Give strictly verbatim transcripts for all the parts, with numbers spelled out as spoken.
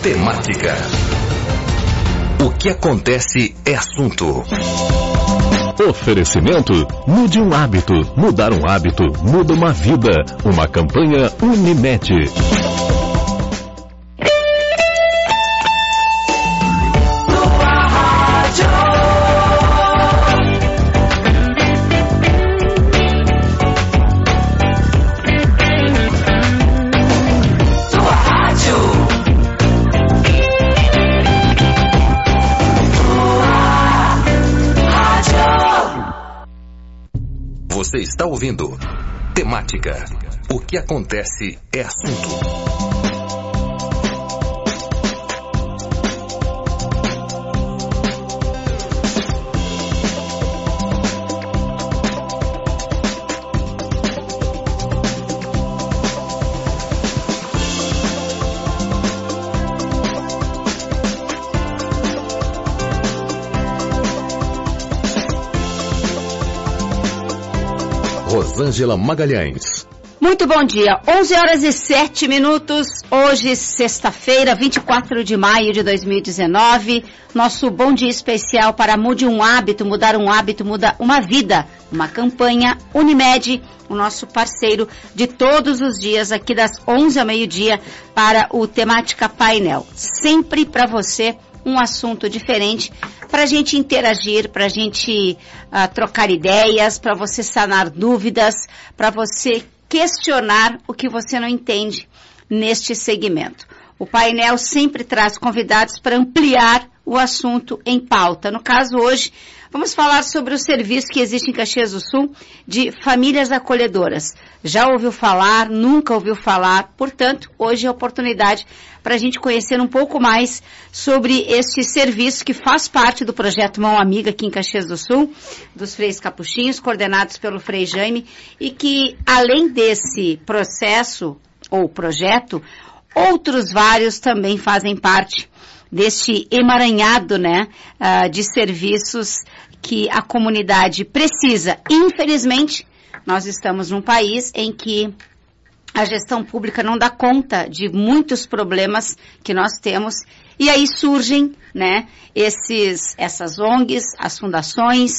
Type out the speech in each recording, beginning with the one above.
Temática. O que acontece é assunto. Oferecimento: mude um hábito. Mudar um hábito muda uma vida. Uma campanha Unimed. Você está ouvindo Temática. O que acontece é assunto. Rosângela Magalhães. Muito bom dia, onze horas e sete minutos, hoje sexta-feira, vinte e quatro de maio de dois mil e dezenove, nosso bom dia especial para Mude um Hábito, mudar um hábito, muda uma vida, uma campanha Unimed, o nosso parceiro de todos os dias, aqui das onze ao meio-dia, para o Temática Painel, sempre para você um assunto diferente, para a gente interagir, para a gente uh, trocar ideias, para você sanar dúvidas, para você questionar o que você não entende neste segmento. O painel sempre traz convidados para ampliar o assunto em pauta. No caso hoje, vamos falar sobre o serviço que existe em Caxias do Sul de famílias acolhedoras. Já ouviu falar, nunca ouviu falar, portanto, hoje é a oportunidade para a gente conhecer um pouco mais sobre este serviço que faz parte do projeto Mão Amiga aqui em Caxias do Sul, dos Freios Capuchinhos, coordenados pelo Frei Jaime, e que, além desse processo ou projeto, outros vários também fazem parte deste emaranhado, né, uh, de serviços que a comunidade precisa. Infelizmente, nós estamos num país em que a gestão pública não dá conta de muitos problemas que nós temos e aí surgem, né, esses, essas O N Gs, as fundações,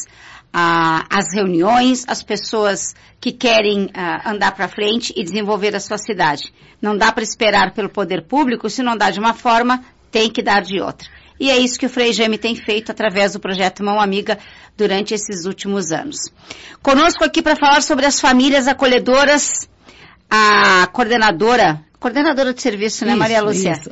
ah, as reuniões, as pessoas que querem ah, andar para frente e desenvolver a sua cidade. Não dá para esperar pelo poder público, se não dá de uma forma, tem que dar de outra. E é isso que o Frei Jaime tem feito através do projeto Mão Amiga durante esses últimos anos. Conosco aqui para falar sobre as famílias acolhedoras, a coordenadora, coordenadora de serviço, né, isso, Maria Lúcia? Isso.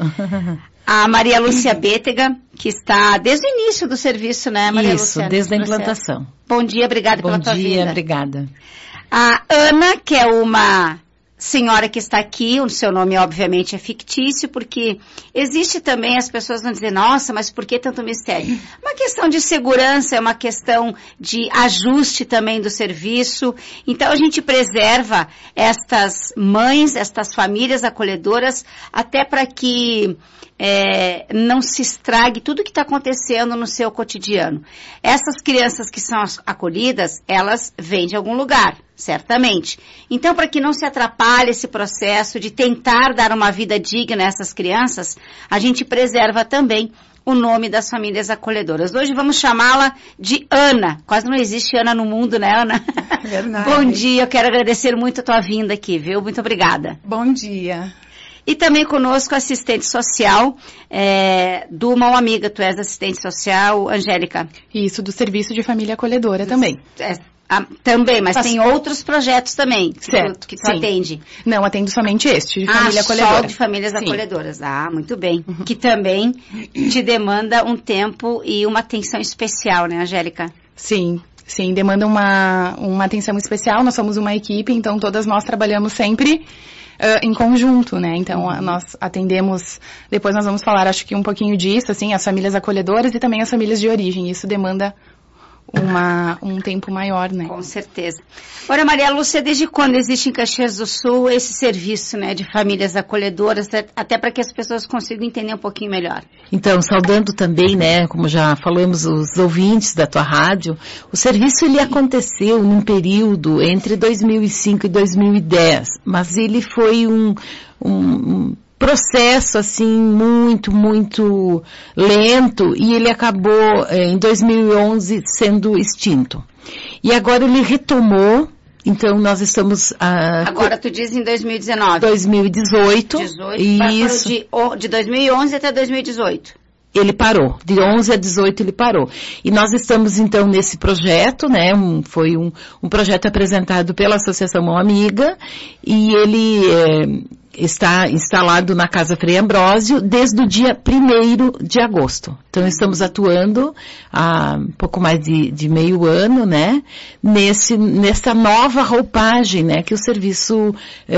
A Maria Lúcia Bétega, que está desde o início do serviço, né, Maria Isso, Lúcia? desde a implantação. Bom dia, obrigada Bom pela tua vinda. Bom dia, obrigada. A Ana, que é uma senhora que está aqui, o seu nome obviamente é fictício, porque existe também, as pessoas vão dizer, nossa, mas por que tanto mistério? Uma questão de segurança, é uma questão de ajuste também do serviço, então a gente preserva estas mães, estas famílias acolhedoras, até para que é, não se estrague tudo o que está acontecendo no seu cotidiano. Essas crianças que são acolhidas, elas vêm de algum lugar, certamente. Então, para que não se atrapalhe esse processo de tentar dar uma vida digna a essas crianças, a gente preserva também o nome das famílias acolhedoras. Hoje vamos chamá-la de Ana. Quase não existe Ana no mundo, né, Ana? Verdade. Bom dia, eu quero agradecer muito a tua vinda aqui, viu? Muito obrigada. Bom dia. E também conosco a assistente social é, do Mão Amiga. Tu és assistente social, Angélica? Isso, do Serviço de Família Acolhedora também. É, a, também, mas Faço... tem outros projetos também que certo, tu, que tu atende. Não, atendo somente este, de família ah, acolhedora. Só de famílias Sim. acolhedoras. Ah, muito bem. Uhum. Que também te demanda um tempo e uma atenção especial, né, Angélica? Sim. Sim, demanda uma, uma atenção especial. Nós somos uma equipe, então todas nós trabalhamos sempre Uh, em conjunto, né? Então, a, nós atendemos, depois nós vamos falar, acho que um pouquinho disso, assim, as famílias acolhedoras e também as famílias de origem. Isso demanda uma, um tempo maior, né? Com certeza. Ora, Maria Lúcia, desde quando existe em Caxias do Sul esse serviço, né, de famílias acolhedoras, até para que as pessoas consigam entender um pouquinho melhor? Então, saudando também, né, como já falamos, os ouvintes da tua rádio, o serviço ele aconteceu num período entre dois mil e cinco e dois mil e dez, mas ele foi um, um, um processo, assim, muito, muito lento, e ele acabou, eh, em dois mil e onze, sendo extinto. E agora ele retomou, então nós estamos... Ah, agora tu diz em dois mil e dezenove. dois mil e dezoito. dezoito, isso. De, de dois mil e onze até dois mil e dezoito. Ele parou, de onze a dezoito ele parou. E nós estamos então nesse projeto, né, um, foi um, um projeto apresentado pela Associação Mão Amiga, e ele é, está instalado na Casa Frei Ambrósio desde o dia primeiro de agosto. Então estamos atuando há um pouco mais de, de meio ano, né, nesse, nessa nova roupagem, né, que o serviço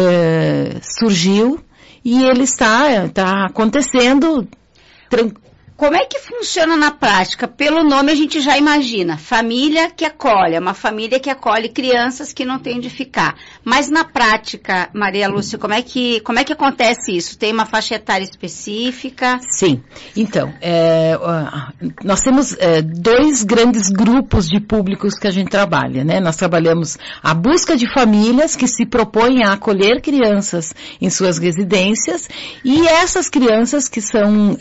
é, surgiu, e ele está, está acontecendo tranquilo. Como é que funciona na prática? Pelo nome a gente já imagina, família que acolhe, uma família que acolhe crianças que não têm onde ficar. Mas na prática, Maria Lúcia, como é que, como é que acontece isso? Tem uma faixa etária específica? Sim. Então, é, nós temos é, dois grandes grupos de públicos que a gente trabalha, né? Nós trabalhamos a busca de famílias que se propõem a acolher crianças em suas residências, e essas crianças que são...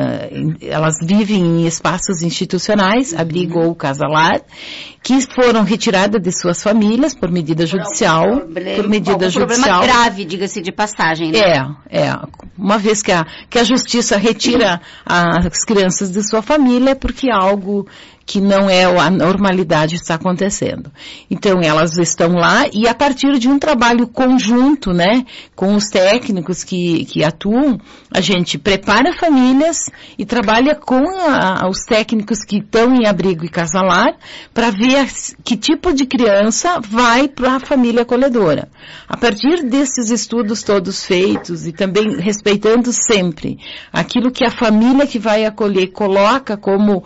É, elas vivem em espaços institucionais, uhum. abrigo ou casa-lar, que foram retiradas de suas famílias por medida por judicial. Problema, por medida um judicial. Problema grave, diga-se de passagem, né? É, é. Uma vez que a, que a justiça retira as crianças de sua família, é porque algo que não é a normalidade está acontecendo. Então, elas estão lá, e a partir de um trabalho conjunto, né, com os técnicos que, que atuam, a gente prepara famílias e trabalha com a, os técnicos que estão em abrigo e casa-lar para ver que tipo de criança vai para a família acolhedora. A partir desses estudos todos feitos, e também respeitando sempre aquilo que a família que vai acolher coloca como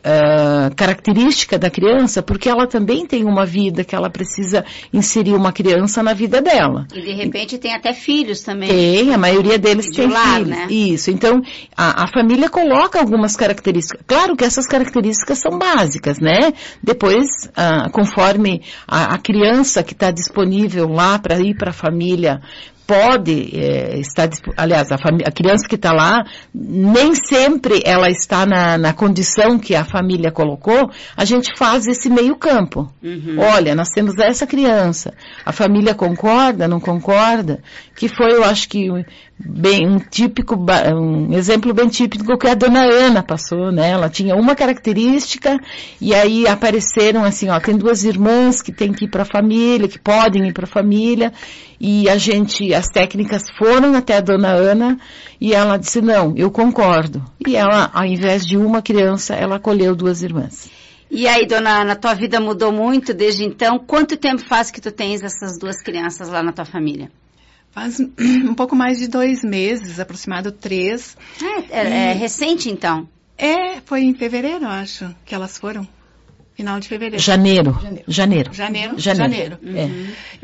Uh, característica da criança, porque ela também tem uma vida que ela precisa inserir uma criança na vida dela. E de repente tem até filhos também. Tem, a maioria deles tem lar, filhos. Né? Isso, então a, a família coloca algumas características. Claro que essas características são básicas, né? Depois, uh, conforme a, a criança que está disponível lá para ir para a família pode é, estar, aliás, a, a criança que está lá, nem sempre ela está na, na condição que a família colocou, a gente faz esse meio campo. Uhum. Olha, nós temos essa criança, a família concorda, não concorda? Que foi, eu acho que, bem, um típico, um exemplo bem típico que a dona Ana passou, né? Ela tinha uma característica, e aí apareceram assim, ó, tem duas irmãs que têm que ir para a família, que podem ir para a família, e a gente, as técnicas foram até a dona Ana, e ela disse, não, eu concordo. E ela, ao invés de uma criança, ela acolheu duas irmãs. E aí, dona Ana, tua vida mudou muito desde então? Quanto tempo faz que tu tens essas duas crianças lá na tua família? Faz um pouco mais de dois meses, aproximado três. É, é, é recente, então? É, foi em fevereiro, acho, que elas foram. Final de fevereiro. Janeiro. Janeiro. Janeiro. Janeiro. Janeiro. Janeiro. É. Uhum.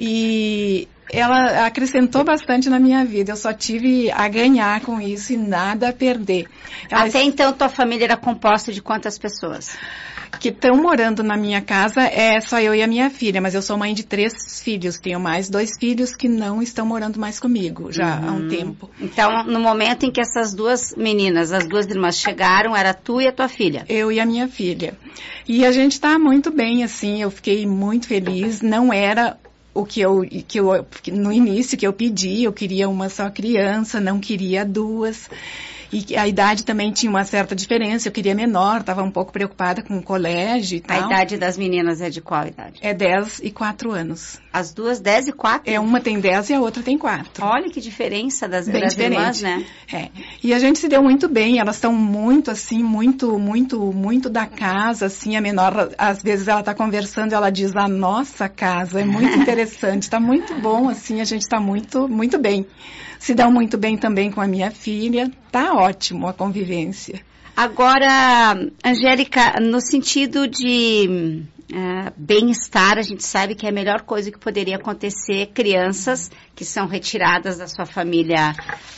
E ela acrescentou bastante na minha vida. Eu só tive a ganhar com isso e nada a perder. Ela Até então, tua família era composta de quantas pessoas? Que estão morando na minha casa é só eu e a minha filha, mas eu sou mãe de três filhos, tenho mais dois filhos que não estão morando mais comigo já uhum. há um tempo. Então, no momento em que essas duas meninas, as duas irmãs chegaram, era tu e a tua filha? Eu e a minha filha. E a gente está muito bem, assim, eu fiquei muito feliz, não era o que eu, que eu, no início que eu pedi, eu queria uma só criança, não queria duas. E a idade também tinha uma certa diferença, eu queria menor, estava um pouco preocupada com o colégio e tal. A idade das meninas é de qual idade? É dez e quatro anos. As duas, dez e quatro? É, uma tem dez e a outra tem quatro. Olha que diferença das, bem das diferente. irmãs, né? É. E a gente se deu muito bem, elas estão muito assim, muito, muito, muito da casa, assim, a menor, às vezes ela está conversando e ela diz, a nossa casa, é muito interessante, está muito bom, assim, a gente está muito, muito bem. Se dão muito bem também com a minha filha, tá ótimo a convivência. Agora, Angélica, no sentido de uh, bem-estar, a gente sabe que é a melhor coisa que poderia acontecer crianças que são retiradas da sua família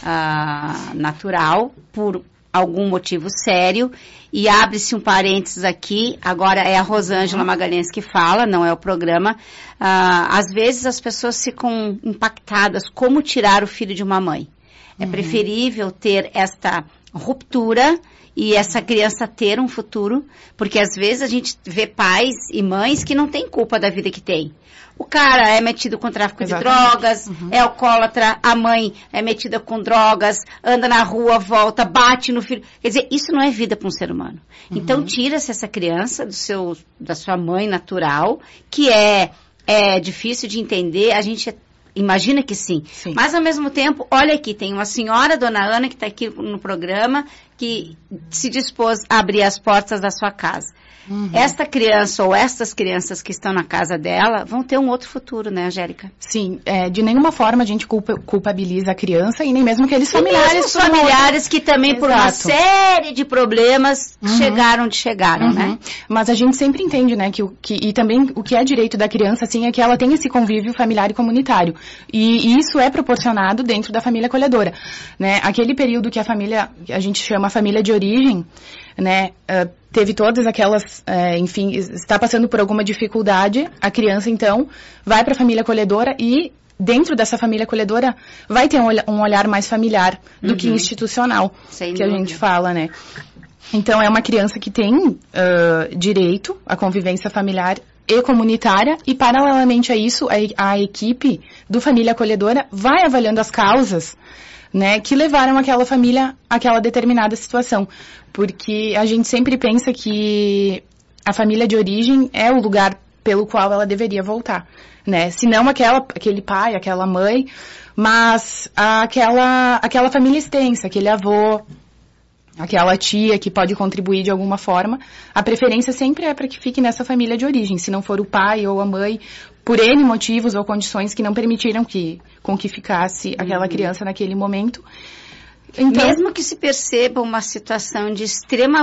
uh, natural por algum motivo sério, e abre-se um parênteses aqui, agora é a Rosângela Magalhães que fala, não é o programa, uh, às vezes as pessoas ficam impactadas, como tirar o filho de uma mãe? É uhum. preferível ter esta ruptura e essa criança ter um futuro, porque às vezes a gente vê pais e mães que não têm culpa da vida que tem. O cara é metido com tráfico Exatamente. de drogas, uhum. é alcoólatra, a mãe é metida com drogas, anda na rua, volta, bate no filho. Quer dizer, isso não é vida para um ser humano. Uhum. Então, tira-se essa criança do seu, da sua mãe natural, que é, é difícil de entender, a gente imagina que sim. sim. Mas, ao mesmo tempo, olha aqui, tem uma senhora, dona Ana, que está aqui no programa, que se dispôs a abrir as portas da sua casa. Uhum. Esta criança ou estas crianças que estão na casa dela vão ter um outro futuro, né, Angélica? Sim, é, de nenhuma forma a gente culpa, culpabiliza a criança e nem mesmo aqueles familiares. E mesmo familiares que também Exato. por uma série de problemas uhum. chegaram onde chegaram, uhum. né? Mas a gente sempre entende, né, que, que, e também o que é direito da criança, assim, é que ela tem esse convívio familiar e comunitário. E, e isso é proporcionado dentro da família acolhedora, né? Aquele período que a família, que a gente chama família de origem, né, uh, teve todas aquelas, uh, enfim, está passando por alguma dificuldade, a criança, então, vai para a família acolhedora e, dentro dessa família acolhedora, vai ter um, olh- um olhar mais familiar do uhum. que institucional, Sem que dúvida. a gente fala, né. Então, é uma criança que tem uh, direito à convivência familiar e comunitária e, paralelamente a isso, a, a equipe do família acolhedora vai avaliando as causas, né, que levaram aquela família àquela determinada situação. Porque a gente sempre pensa que a família de origem é o lugar pelo qual ela deveria voltar, né? Se não aquela, aquele pai, aquela mãe, mas aquela, aquela família extensa, aquele avô, aquela tia que pode contribuir de alguma forma. A preferência sempre é para que fique nessa família de origem, se não for o pai ou a mãe, por N motivos ou condições que não permitiram que, com que ficasse aquela uhum. criança naquele momento. Então, mesmo que se perceba uma situação de extrema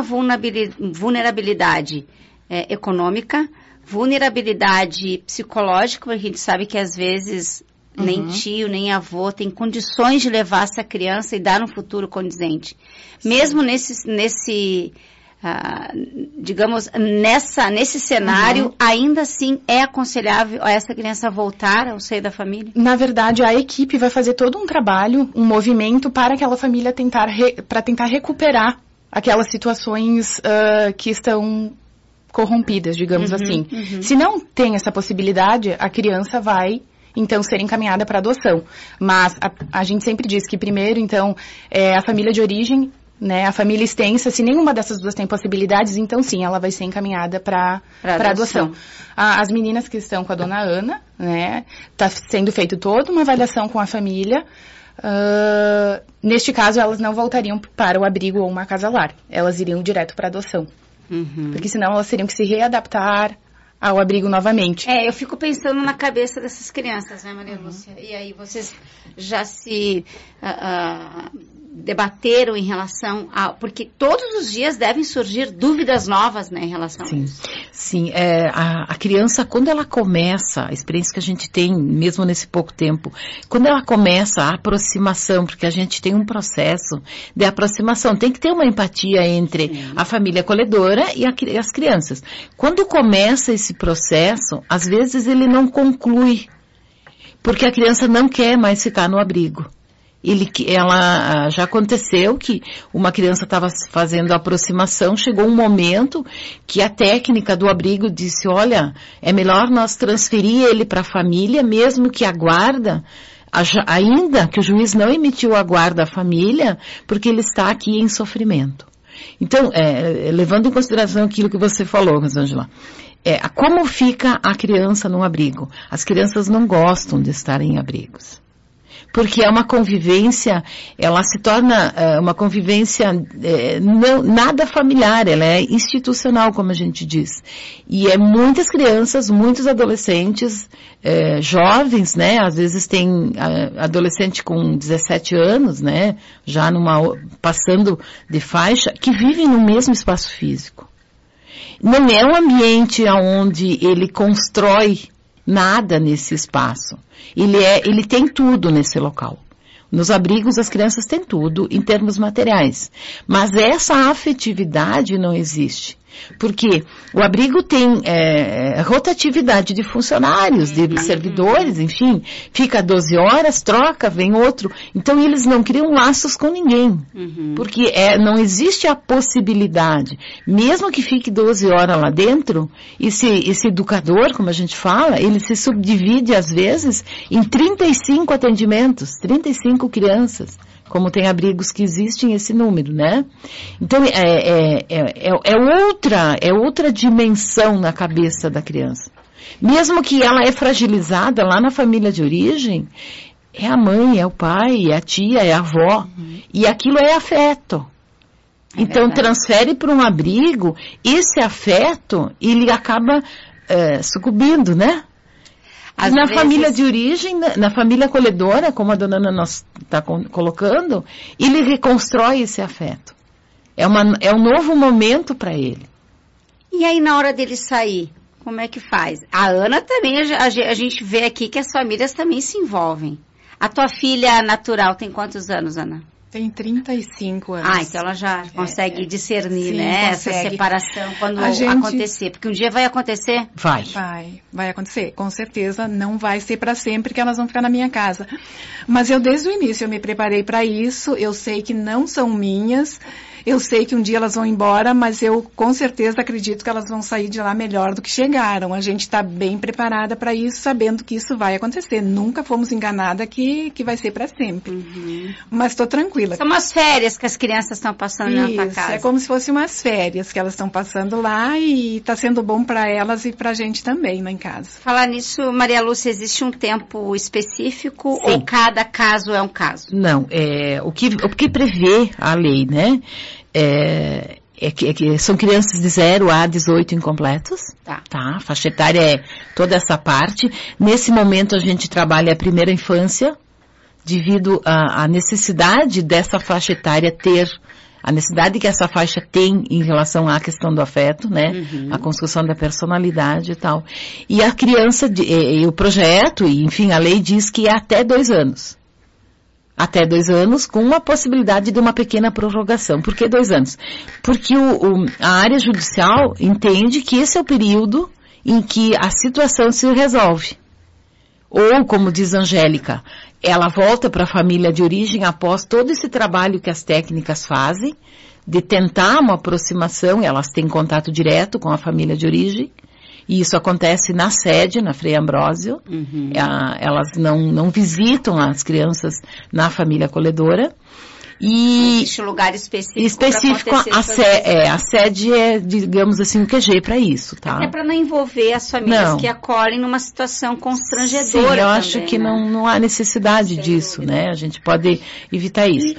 vulnerabilidade é, econômica, vulnerabilidade psicológica, porque a gente sabe que às vezes uhum. nem tio, nem avô tem condições de levar essa criança e dar um futuro condizente. Sim. Mesmo nesse, nesse uh, digamos, nessa, nesse cenário, uhum. ainda assim é aconselhável a essa criança voltar ao seio da família? Na verdade, a equipe vai fazer todo um trabalho, um movimento para aquela família tentar, re, para tentar recuperar aquelas situações uh, que estão corrompidas, digamos uhum, assim. Uhum. Se não tem essa possibilidade, a criança vai, então, ser encaminhada para adoção. Mas a, a gente sempre diz que primeiro, então, é a família de origem, né, a família extensa, se nenhuma dessas duas tem possibilidades, então sim, ela vai ser encaminhada para adoção. adoção. A, as meninas que estão com a dona Ana, né, está sendo feito toda uma avaliação com a família. Uh, neste caso, elas não voltariam para o abrigo ou uma casa-lar. Elas iriam direto para adoção. Uhum. Porque senão elas teriam que se readaptar ao abrigo novamente. É, eu fico pensando na cabeça dessas crianças, né, Maria uhum. Lúcia? E aí, vocês já se uh, uh, debateram em relação a... Porque todos os dias devem surgir dúvidas novas, né, em relação Sim. a isso. Sim, é, a, a criança, quando ela começa, a experiência que a gente tem, mesmo nesse pouco tempo, quando ela começa a aproximação, porque a gente tem um processo de aproximação, tem que ter uma empatia entre Sim. a família acolhedora e, a, e as crianças. Quando começa esse processo, às vezes ele não conclui, porque a criança não quer mais ficar no abrigo. Ele, ela, já aconteceu que uma criança estava fazendo a aproximação, chegou um momento que a técnica do abrigo disse, olha, é melhor nós transferir ele para a família, mesmo que a guarda, ainda que o juiz não emitiu a guarda à família, porque ele está aqui em sofrimento. Então, é, levando em consideração aquilo que você falou, Rosângela, é, como fica a criança num abrigo? As crianças não gostam de estar em abrigos. Porque é uma convivência, ela se torna uh, uma convivência uh, não, nada familiar, ela é institucional, como a gente diz. E é muitas crianças, muitos adolescentes, uh, jovens, né, às vezes tem uh, adolescente com dezessete anos, né, já numa, passando de faixa, que vivem no mesmo espaço físico. Não é um ambiente onde ele constrói nada nesse espaço. Ele, é, ele tem tudo nesse local. Nos abrigos as crianças têm tudo em termos materiais. Mas essa afetividade não existe. Porque o abrigo tem é, rotatividade de funcionários, de servidores, enfim, fica doze horas, troca, vem outro. Então eles não criam laços com ninguém, uhum. porque é, não existe a possibilidade, mesmo que fique doze horas lá dentro, esse, esse educador, como a gente fala, ele se subdivide às vezes em trinta e cinco atendimentos, trinta e cinco crianças. Como tem abrigos que existem esse número, né? Então, é, é, é, é, outra, é outra dimensão na cabeça da criança. Mesmo que ela é fragilizada lá na família de origem, é a mãe, é o pai, é a tia, é a avó. Uhum. E aquilo é afeto. É então, verdade. Transfere para um abrigo, esse afeto, ele acaba é, sucumbindo, né? Às na vezes... família de origem, na, na família acolhedora, como a dona Ana está colocando, ele reconstrói esse afeto. É, uma, é um novo momento para ele. E aí, na hora dele sair, como é que faz? A Ana também, a, a, a gente vê aqui que as famílias também se envolvem. A tua filha natural tem quantos anos, Ana? Tem trinta e cinco anos. Ah, então ela já consegue é, discernir, sim, né? Consegue. Essa separação quando a gente... acontecer. Porque um dia vai acontecer? Vai. Vai, vai acontecer. Com certeza não vai ser para sempre que elas vão ficar na minha casa. Mas eu desde o início eu me preparei para isso. Eu sei que não são minhas. Eu sei que um dia elas vão embora, mas eu com certeza acredito que elas vão sair de lá melhor do que chegaram. A gente está bem preparada para isso, sabendo que isso vai acontecer. Nunca fomos enganadas que, que vai ser para sempre. Uhum. Mas estou tranquila. São umas férias que as crianças estão passando isso, na tua casa. É como se fossem umas férias que elas estão passando lá e está sendo bom para elas e para a gente também lá em casa. Falar nisso, Maria Lúcia, existe um tempo específico Sim. ou cada caso é um caso? Não, é, o, que, o que prevê a lei, né? É, é, que, é que são crianças de zero a dezoito incompletos, tá. tá? A faixa etária é toda essa parte. Nesse momento a gente trabalha a primeira infância, devido à necessidade dessa faixa etária ter, a necessidade que essa faixa tem em relação à questão do afeto, né? Uhum. A construção da personalidade e tal. E a criança, e, e o projeto, e, enfim, a lei diz que é até dois anos. Até dois anos, com uma possibilidade de uma pequena prorrogação. Por que dois anos? Porque o, o, a área judicial entende que esse é o período em que a situação se resolve. Ou, como diz Angélica, ela volta para a família de origem após todo esse trabalho que as técnicas fazem, de tentar uma aproximação, elas têm contato direto com a família de origem, e isso acontece na sede, na Frei Ambrósio. Uhum. Elas não, não visitam as crianças na família acolhedora. E existe um lugar específico, específico a, se, é, a sede é, digamos assim, um Q G para isso, tá? Até para não envolver as famílias não. que acolhem numa situação constrangedora. Sim, eu também, acho que né? não, não há necessidade Sem disso, dúvida. né? A gente pode evitar isso.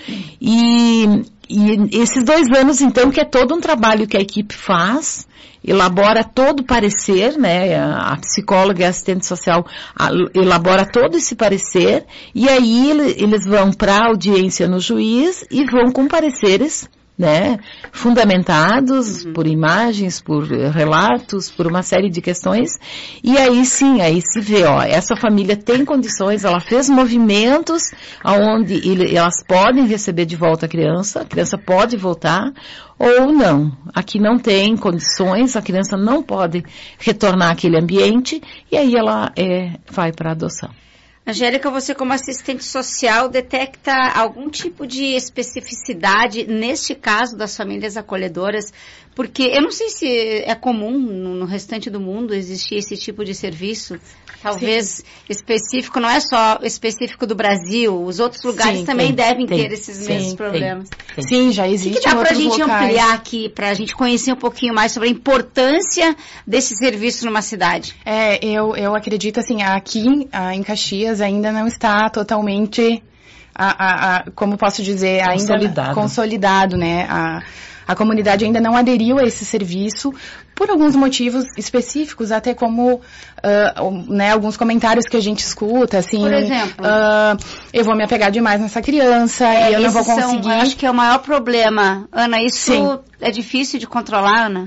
E, e esses dois anos, então, que é todo um trabalho que a equipe faz, elabora todo o parecer, né, a psicóloga e a assistente social elabora todo esse parecer, e aí eles vão para a audiência no juiz e vão com pareceres, né, fundamentados uhum. por imagens, por relatos, por uma série de questões, e aí sim, aí se vê, ó, essa família tem condições, ela fez movimentos aonde ele, elas podem receber de volta a criança, a criança pode voltar, ou não, aqui não tem condições, a criança não pode retornar àquele ambiente, e aí ela é, vai para a adoção. Angélica, você como assistente social detecta algum tipo de especificidade neste caso das famílias acolhedoras? Porque eu não sei se é comum no restante do mundo existir esse tipo de serviço, talvez Sim. específico, não é só específico do Brasil, os outros lugares Sim, também tem, devem tem, ter esses Sim, mesmos problemas. Tem, tem. Sim, já existe. O que, que dá para a gente locais. ampliar aqui, para a gente conhecer um pouquinho mais sobre a importância desse serviço numa cidade? É, eu, eu acredito assim, aqui em Caxias ainda não está totalmente, a, a, a, como posso dizer, ainda consolidado, consolidado né? A, A comunidade ainda não aderiu a esse serviço por alguns motivos específicos, até como uh, né, alguns comentários que a gente escuta, assim, por exemplo, uh, eu vou me apegar demais nessa criança é, e eu não vou conseguir. São, acho que é o maior problema, Ana. Isso Sim. é difícil de controlar, Ana?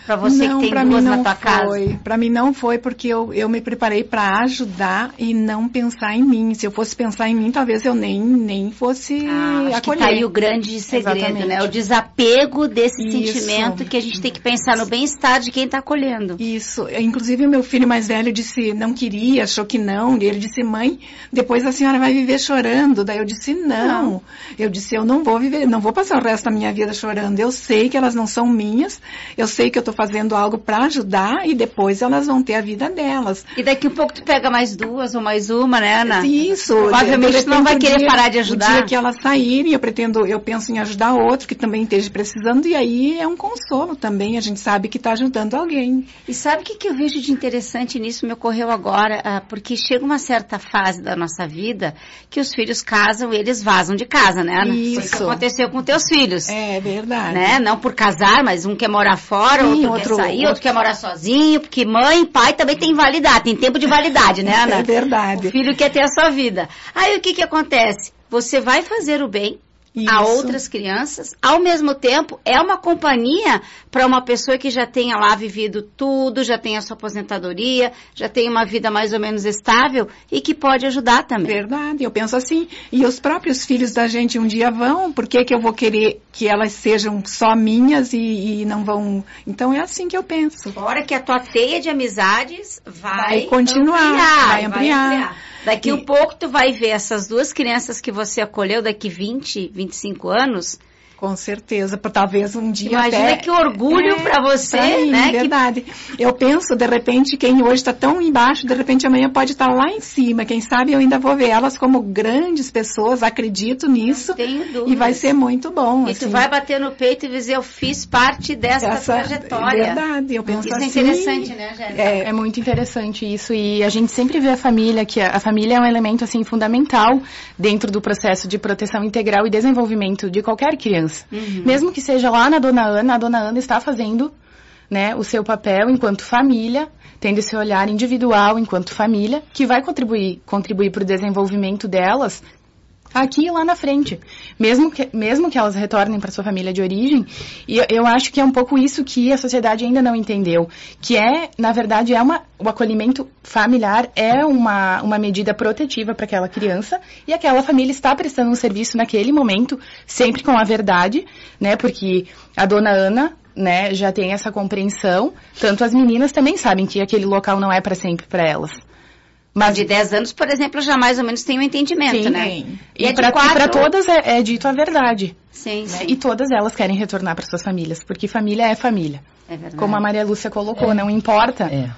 Para você não, que tem pra duas mim não na tua casa? Foi. Para mim não foi, porque eu, eu me preparei para ajudar e não pensar em mim. Se eu fosse pensar em mim, talvez eu nem, nem fosse ah, acho acolher. Que tá aí o grande segredo, Exatamente. Né? O desapego desse Isso. sentimento que a gente tem que pensar no bem-estar de quem está acolhendo. Isso. Inclusive o meu filho mais velho disse, não queria, achou que não. E ele disse, mãe, depois a senhora vai viver chorando. Daí eu disse, não. não. Eu disse, eu não vou viver, não vou passar o resto da minha vida chorando. Eu sei que elas não são minhas. Eu sei que eu estou fazendo algo para ajudar e depois elas vão ter a vida delas. E daqui a pouco tu pega mais duas ou mais uma, né, Ana? Isso. Provavelmente tu não vai querer dia, parar de ajudar. O dia que elas saírem, eu pretendo, eu penso em ajudar outro que também esteja precisando e aí é um consolo também. A gente sabe que está ajudando alguém. E sabe o que, que eu vejo de interessante nisso? Me ocorreu agora, uh, porque chega uma certa fase da nossa vida que os filhos casam e eles vazam de casa, né, Ana? Isso. Isso aconteceu com teus filhos. É verdade. Né? Não por casar, mas um quer morar fora, Sim, outro, outro quer sair, outro... outro quer morar sozinho, porque mãe e pai também tem validade, tem tempo de validade, né, Ana? É verdade. O filho quer ter a sua vida. Aí o que que acontece? Você vai fazer o bem Isso. a outras crianças, ao mesmo tempo é uma companhia para uma pessoa que já tenha lá vivido tudo, já tem a sua aposentadoria, já tem uma vida mais ou menos estável e que pode ajudar também. Verdade, eu penso assim, e os próprios filhos da gente um dia vão, por que que eu vou querer que elas sejam só minhas e, e não vão... Então é assim que eu penso. Fora que a tua teia de amizades vai, vai continuar, ampliar, vai ampliar. Vai ampliar. Daqui a um pouco tu vai ver essas duas crianças que você acolheu daqui vinte, vinte e cinco anos. Com certeza, por talvez um dia Imagina até... que orgulho é, para você, pra mim, né? Verdade. Que... Eu penso, de repente, quem hoje está tão embaixo, de repente amanhã pode estar lá em cima. Quem sabe eu ainda vou ver elas como grandes pessoas, acredito nisso. Não tenho dúvidas. E vai ser muito bom. E assim. tu vai bater no peito e dizer, eu fiz parte dessa Essa, trajetória. Verdade, eu penso isso assim. Isso é interessante, né, Jéssica? É, é muito interessante isso. E a gente sempre vê a família, que a, a família é um elemento, assim, fundamental dentro do processo de proteção integral e desenvolvimento de qualquer criança. Uhum. Mesmo que seja lá na Dona Ana, a Dona Ana está fazendo, né, o seu papel enquanto família, tendo esse olhar individual enquanto família, que vai contribuir, contribuir para o desenvolvimento delas aqui e lá na frente, mesmo que, mesmo que elas retornem para sua família de origem. E eu, eu acho que é um pouco isso que a sociedade ainda não entendeu, que é, na verdade, é uma, o acolhimento familiar é uma, uma medida protetiva para aquela criança e aquela família está prestando um serviço naquele momento, sempre com a verdade, né, porque a Dona Ana, né, já tem essa compreensão, tanto as meninas também sabem que aquele local não é para sempre para elas. Mas de dez anos, por exemplo, já mais ou menos tem um entendimento, sim, né? Sim. E, e para quatro... todas é, é dito a verdade. Sim, né? sim. E todas elas querem retornar para suas famílias, porque família é família. É verdade. Como a Maria Lúcia colocou, é. não importa. É.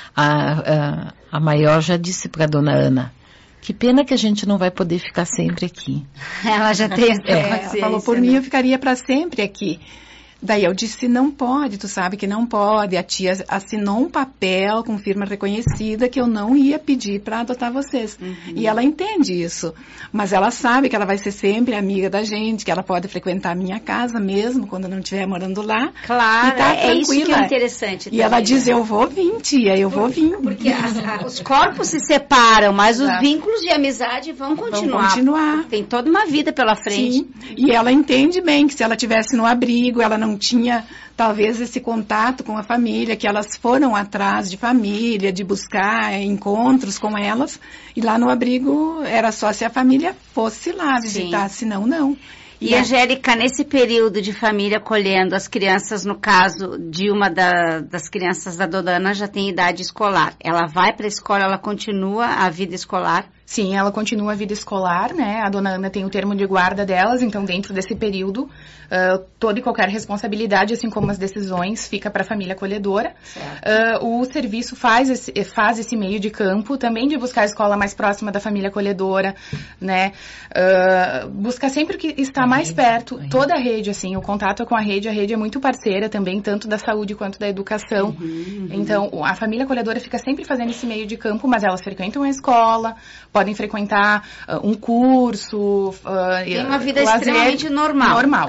A, a, a maior já disse para a Dona Ana, que pena que a gente não vai poder ficar sempre aqui. Ela já tem essa é, ela falou, por né? mim eu ficaria para sempre aqui. Daí eu disse, não pode, tu sabe que não pode. A tia assinou um papel com firma reconhecida que eu não ia pedir para adotar vocês. Uhum. E ela entende isso. Mas ela sabe que ela vai ser sempre amiga da gente, que ela pode frequentar a minha casa mesmo, quando eu não estiver morando lá. Claro, tá é isso que é interessante. E também, ela diz, né? eu vou vir, tia, eu vou vir. Porque as, a, os corpos se separam, mas os vínculos de amizade vão continuar. Vão continuar. Tem toda uma vida pela frente. Sim. E ela entende bem que se ela estivesse no abrigo, ela não não tinha, talvez, esse contato com a família, que elas foram atrás de família, de buscar encontros com elas, e lá no abrigo era só se a família fosse lá visitar, Sim. senão não. E, a Angélica, nesse período de família acolhendo as crianças, no caso de uma da, das crianças da Dona Ana, já tem idade escolar. Ela vai para a escola, ela continua a vida escolar? Sim, ela continua a vida escolar, né? A Dona Ana tem o termo de guarda delas, então dentro desse período, uh, toda e qualquer responsabilidade, assim como as decisões, fica para a família acolhedora. Uh, o serviço faz esse, faz esse meio de campo, também de buscar a escola mais próxima da família acolhedora, né? Uh, buscar sempre o que está mais perto, toda a rede, assim, o contato com a rede, a rede é muito parceira também, tanto da saúde quanto da educação. Uhum, uhum. Então, a família acolhedora fica sempre fazendo esse meio de campo, mas elas frequentam a escola, podem frequentar uh, um curso. Uh, Tem uma vida lazer, extremamente normal. Normal.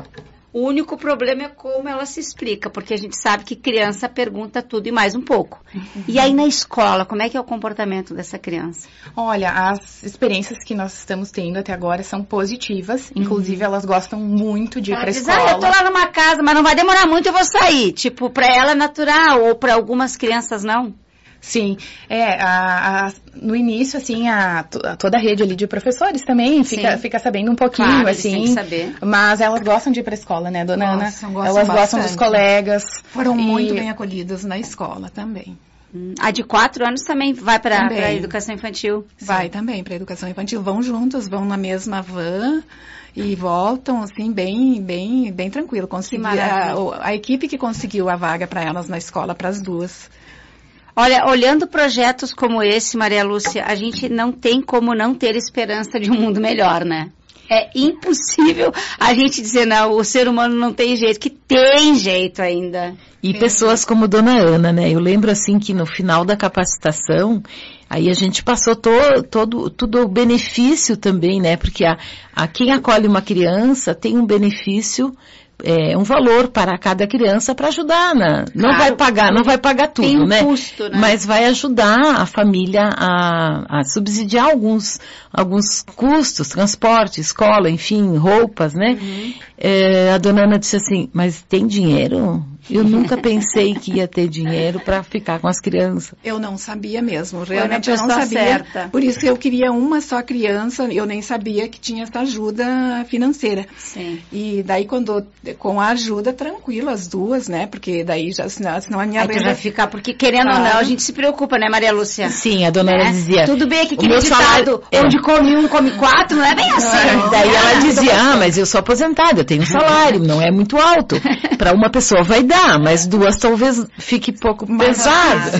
O único problema é como ela se explica, porque a gente sabe que criança pergunta tudo e mais um pouco. Uhum. E aí na escola, como é que é o comportamento dessa criança? Olha, as experiências que nós estamos tendo até agora são positivas. Uhum. Inclusive, elas gostam muito de ir para a escola. Ah, eu tô lá numa casa, mas não vai demorar muito, eu vou sair. Tipo, para ela é natural, ou para algumas crianças não? Sim, é, a, a, no início, assim, a, a, toda a rede ali de professores também fica, fica sabendo um pouquinho, claro, assim, eles têm que saber. Mas elas gostam de ir para a escola, né, dona Gostam, Ana? Gostam elas bastante. Gostam dos colegas. Foram e... muito bem acolhidas na escola também. Hum, a de quatro anos também vai para a educação infantil? Vai Sim. também para a educação infantil, vão juntas, vão na mesma van e voltam, assim, bem, bem, bem tranquilo. Consegui, a, a equipe que conseguiu a vaga para elas na escola, para as duas. Olha, olhando projetos como esse, Maria Lúcia, a gente não tem como não ter esperança de um mundo melhor, né? É impossível a gente dizer, não, o ser humano não tem jeito, que tem jeito ainda. E pessoas como Dona Ana, né? Eu lembro, assim, que no final da capacitação, aí a gente passou to, todo, todo o benefício também, né? Porque a, a quem acolhe uma criança tem um benefício... É, um valor para cada criança para ajudar, né? Não claro, vai pagar, não vai pagar tudo, tem um né? custo, né? Mas vai ajudar a família a, a subsidiar alguns, alguns custos, transporte, escola, enfim, roupas, né? Uhum. É, a dona Ana disse assim, mas tem dinheiro? Eu nunca pensei que ia ter dinheiro para ficar com as crianças. Eu não sabia mesmo, realmente eu não sabia. Certa. Por isso eu queria uma só criança, eu nem sabia que tinha essa ajuda financeira. Sim. E daí quando, com a ajuda, tranquilo, as duas, né? Porque daí já, senão, senão a minha Aí renda... vai ficar, porque querendo claro. ou não, a gente se preocupa, né, Maria Lúcia? Sim, a dona Ana é? dizia... Tudo bem que aquele ditado, salário, é. onde come um, come quatro, não é bem assim. É. Daí ela dizia, ah, mas eu sou aposentada, eu tenho um salário, não é muito alto. Para uma pessoa vai dar, mas duas talvez fique pouco pesado.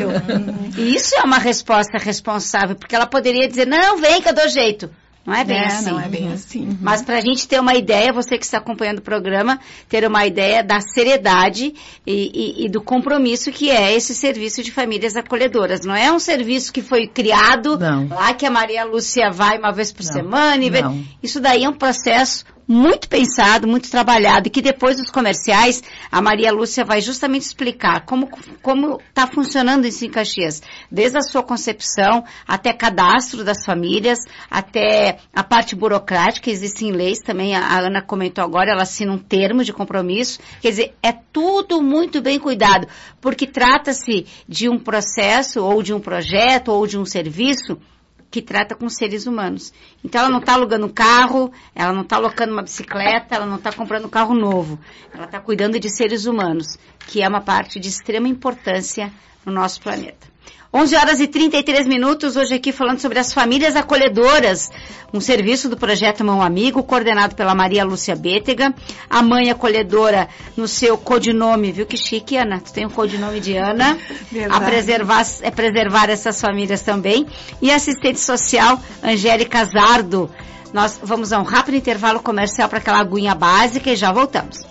E isso é uma resposta responsável, porque ela poderia dizer, não, vem que eu dou jeito. Não é bem é, assim. Não é bem assim. Uhum. Mas para a gente ter uma ideia, você que está acompanhando o programa, ter uma ideia da seriedade e, e, e do compromisso que é esse serviço de famílias acolhedoras. Não é um serviço que foi criado não. lá que a Maria Lúcia vai uma vez por não. semana. E vê... Não. Isso daí é um processo muito pensado, muito trabalhado, e que depois dos comerciais, a Maria Lúcia vai justamente explicar como como está funcionando isso em Caxias, desde a sua concepção, até cadastro das famílias, até a parte burocrática, existem leis também, a, a Ana comentou agora, ela assina um termo de compromisso, quer dizer, é tudo muito bem cuidado, porque trata-se de um processo, ou de um projeto, ou de um serviço, que trata com seres humanos. Então, ela não está alugando um carro, ela não está alocando uma bicicleta, ela não está comprando um carro novo. Ela está cuidando de seres humanos, que é uma parte de extrema importância no nosso planeta. onze horas e trinta e três minutos, hoje aqui falando sobre as famílias acolhedoras, um serviço do Projeto Mão Amigo, coordenado pela Maria Lúcia Bétega, a mãe acolhedora no seu codinome, viu que chique, Ana? Tu tem o codinome de Ana, a preservar, é preservar essas famílias também, e a assistente social, Angélica Zardo. Nós vamos a um rápido intervalo comercial para aquela aguinha básica e já voltamos.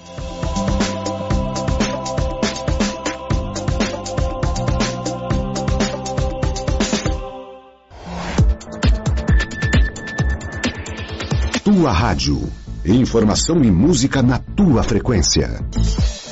Tua Rádio. Informação e música na tua frequência.